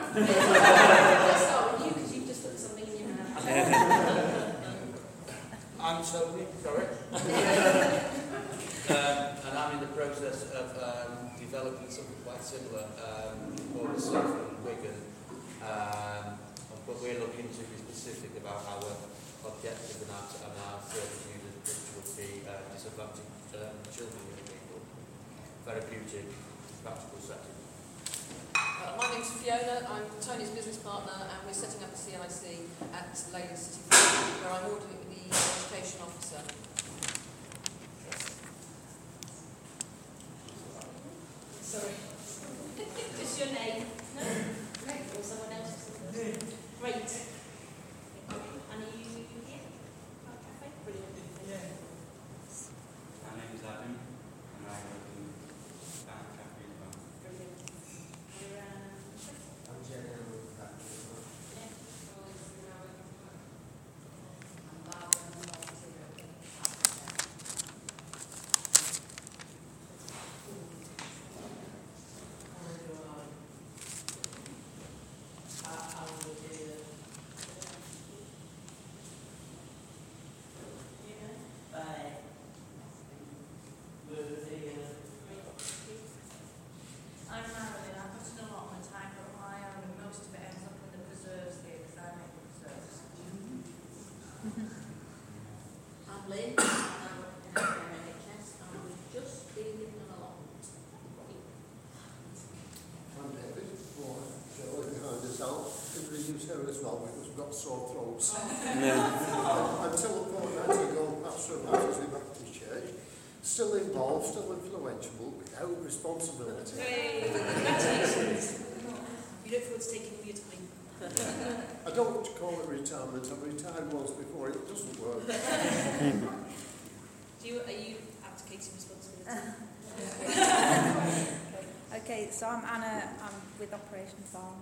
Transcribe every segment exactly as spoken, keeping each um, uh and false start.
Let's start with you, because you've just put something in your mouth. I'm Tony, sorry. um, and I'm in the process of um, developing something quite similar um, for myself in Wigan. Um, but we're looking to be specific about our objective and our, and our service users, which would be uh, disadvantaged um, children and people. Therapeutic, practical setting. Uh, my name's Fiona, I'm Tony's business partner, and we're setting up a C I C at Leyland City Farm, where I'm ordering the education officer. Sorry. Just your name. No? Great. Or someone else? Great. And are you here? Okay, brilliant. Yeah. My name is Adam, and I work in Bank Cafe as well. Brilliant. We're, um, I'm Jerry, I work at that as well. yeah. I'm Barbara, and I'm volunteer at the I'm Marilyn. I put in a lot of my time, but my own, and most of it ends up in the preserves here because I make the preserves. I'm Lynn, and I work in the N H S, and we've just been given an allotment. I'm David, or Shirley behind us out. Could we use her as well because we've got sore throats. Until a fortnight ago, pastor of Hattersley Baptist Church, still involved, still influential, without responsibility. Congratulations. You look forward to taking all your time. I don't want to call it retirement. I retired once before. It doesn't work. Do you, are you abdicating responsibility? Okay, so I'm Anna. I'm with Operation Farm.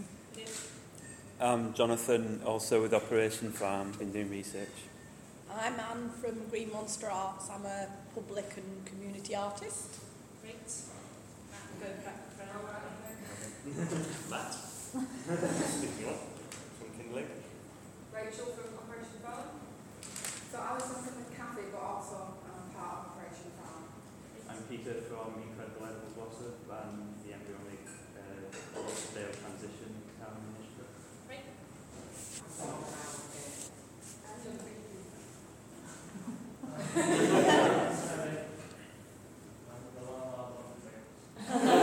I'm Jonathan, also with Operation Farm, been doing research. I'm Anne from Green Monster Arts. I'm a public and community artist. Great. Matt, go back round. Matt. Speaking up from Kingley. Rachel from Operation Farm. So I was from the cafe, but also I'm part of Operation Farm. I'm Peter from Incredible Edible Blossom and the embryonic uh, Dale Transition Town Initiative. Great.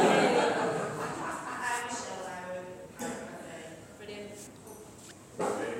I'm Michelle. I work at Cafe. Brilliant. Okay.